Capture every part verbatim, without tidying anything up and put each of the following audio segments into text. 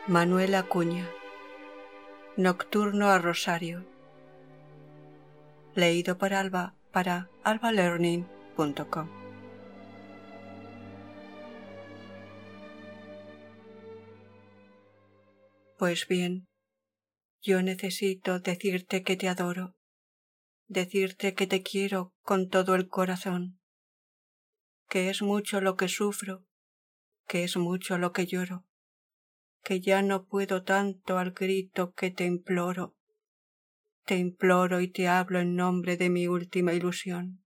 Manuel Acuña. Nocturno a Rosario. Leído por Alba para alba learning punto com. Pues bien, yo necesito decirte que te adoro, decirte que te quiero con todo el corazón, que es mucho lo que sufro, que es mucho lo que lloro, que ya no puedo tanto al grito que te imploro, te imploro y te hablo en nombre de mi última ilusión.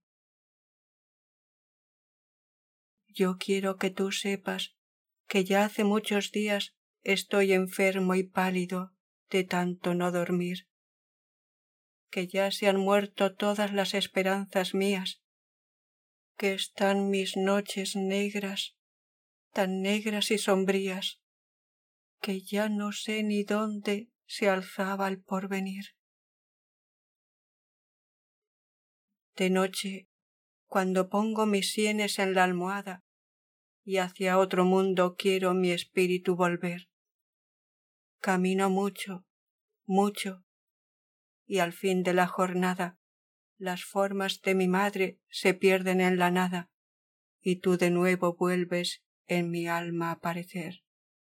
Yo quiero que tú sepas que ya hace muchos días estoy enfermo y pálido de tanto no dormir, que ya se han muerto todas las esperanzas mías, que están mis noches negras, tan negras y sombrías, que ya no sé ni dónde se alzaba el porvenir. De noche, cuando pongo mis sienes en la almohada y hacia otro mundo quiero mi espíritu volver, camino mucho, mucho, y al fin de la jornada las formas de mi madre se pierden en la nada y tú de nuevo vuelves en mi alma a aparecer.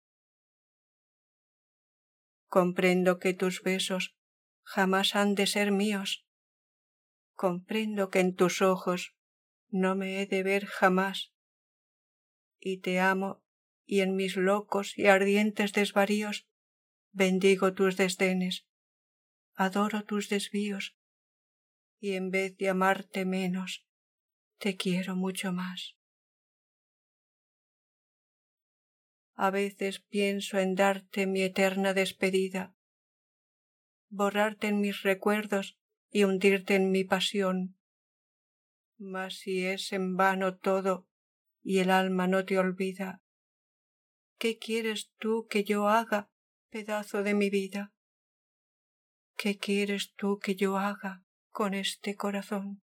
Comprendo que tus besos jamás han de ser míos, comprendo que en tus ojos no me he de ver jamás, y te amo, y en mis locos y ardientes desvaríos bendigo tus desdenes, adoro tus desvíos, y en vez de amarte menos, te quiero mucho más. A veces pienso en darte mi eterna despedida, borrarte en mis recuerdos y hundirte en mi pasión, mas si es en vano todo y el alma no te olvida, ¿qué quieres tú que yo haga, pedazo de mi vida? ¿Qué quieres tú que yo haga con este corazón?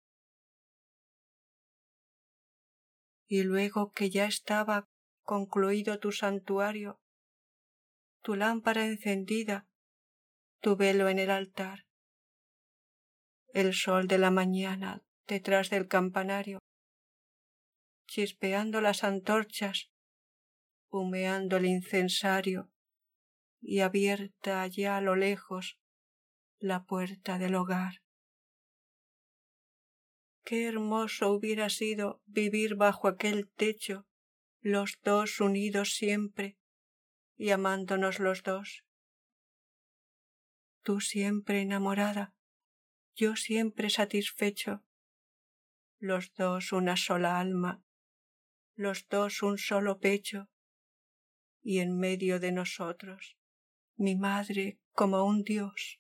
Y luego que ya estaba concluido tu santuario, tu lámpara encendida, tu velo en el altar, el sol de la mañana detrás del campanario, chispeando las antorchas, humeando el incensario y abierta allá a lo lejos la puerta del hogar. Qué hermoso hubiera sido vivir bajo aquel techo, los dos unidos siempre y amándonos los dos. Tú siempre enamorada, yo siempre satisfecho, los dos una sola alma, los dos un solo pecho, y en medio de nosotros mi madre como un dios.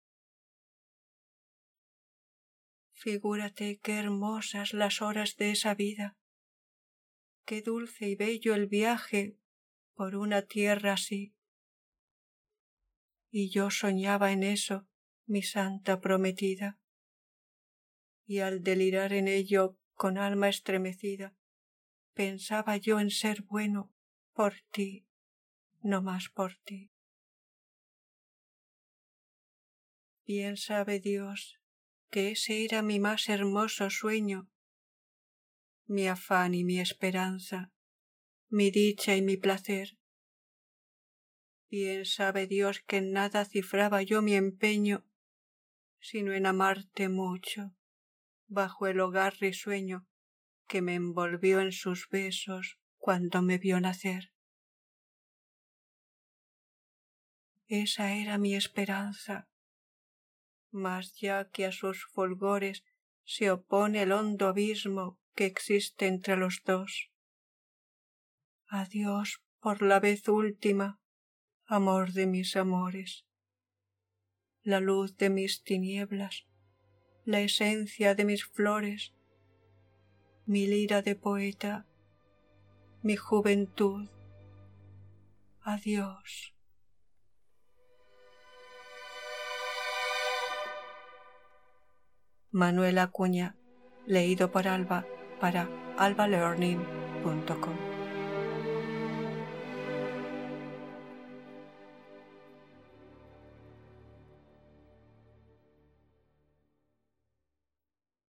Figúrate qué hermosas las horas de esa vida, qué dulce y bello el viaje por una tierra así. Y yo soñaba en eso, mi santa prometida, y al delirar en ello con alma estremecida, pensaba yo en ser bueno por ti, no más por ti. Bien sabe Dios que ese era mi más hermoso sueño, mi afán y mi esperanza, mi dicha y mi placer. Bien sabe Dios que en nada cifraba yo mi empeño, sino en amarte mucho, bajo el hogar risueño que me envolvió en sus besos cuando me vio nacer. Esa era mi esperanza, mas ya que a sus fulgores se opone el hondo abismo que existe entre los dos. Adiós por la vez última, amor de mis amores, la luz de mis tinieblas, la esencia de mis flores, mi lira de poeta, mi juventud. Adiós. Manuel Acuña, leído por Alba para alba learning punto com.